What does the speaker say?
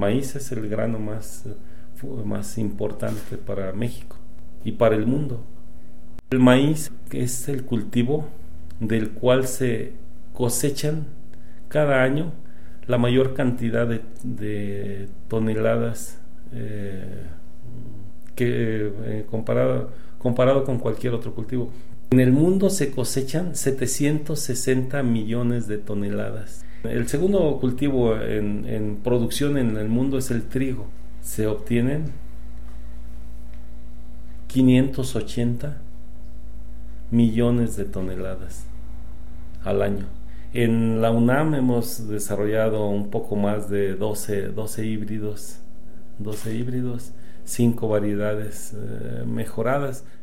maíz es el grano más importante para México y para el mundo. El maíz es el cultivo del cual se cosechan cada año la mayor cantidad de toneladas comparado con cualquier otro cultivo. En el mundo se cosechan 760 millones de toneladas. El segundo cultivo en producción en el mundo es el trigo. Se obtienen 580 millones de toneladas al año. En la UNAM hemos desarrollado un poco más de 12 híbridos, 5 variedades mejoradas.